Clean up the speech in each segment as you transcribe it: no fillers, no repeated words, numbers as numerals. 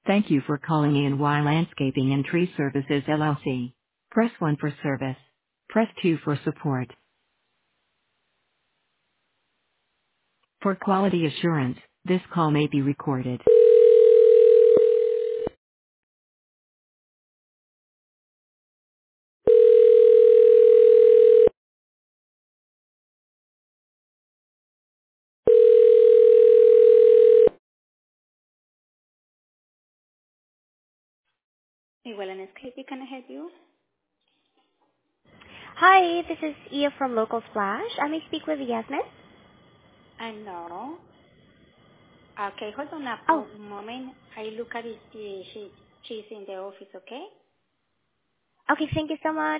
Thank you for calling E&Y Landscaping and Tree Services LLC. Press 1 for service. Press 2 for support. For quality assurance, this call may be recorded. Hey, well, Landscaping, can I help you? Hi, this is Ia from Local Splash. I may speak with Yasmin. No. Okay, hold on Oh, a moment. I look at it. She's in the office, okay? okay. Thank you so much.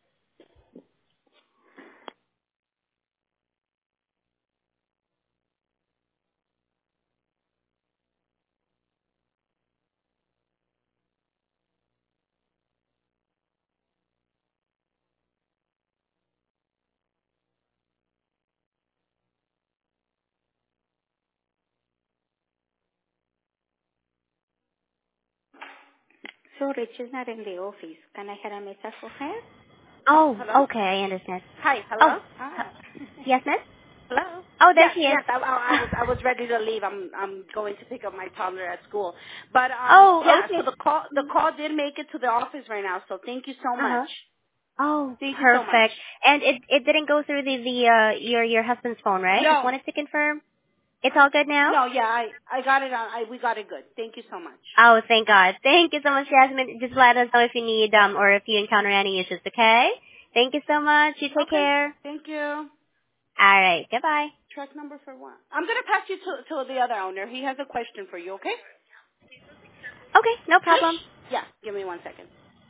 Sorry, she's not in the office. Can I have a message for her? Oh, Hello? okay. I understand. Hi, Oh, hello? Hi. Yasmin? Hello? Oh, there Yes, she is. yes. I was ready to leave. I'm going to pick up my toddler at school. But Oh, yeah. So okay. the call did make it to the office right now. So thank you so Uh much. huh. Oh, Thank you so much. perfect. And it didn't go through your husband's phone, right? Just No, wanted to confirm. It's all good now. no. Yeah, I got it. We got it good. Thank you so much. Oh, thank God. Thank you so much, Yasmin. Just let us know if you need or if you encounter any issues. Okay. Thank you so much. You take Okay. care. Thank you. All right. Goodbye. Truck number for what? I'm gonna pass you to the other owner. He has a question for you. Okay? Okay. No problem. Yeah. Give me 1 second.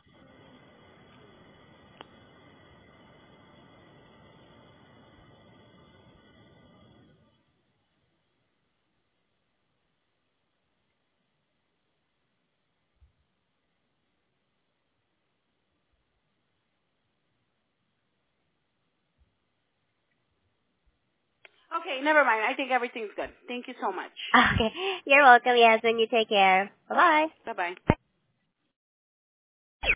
Okay. Never mind. I think everything's good. Thank you so much. Okay. You're welcome, Yasmin. You take care. Bye-bye. Bye bye.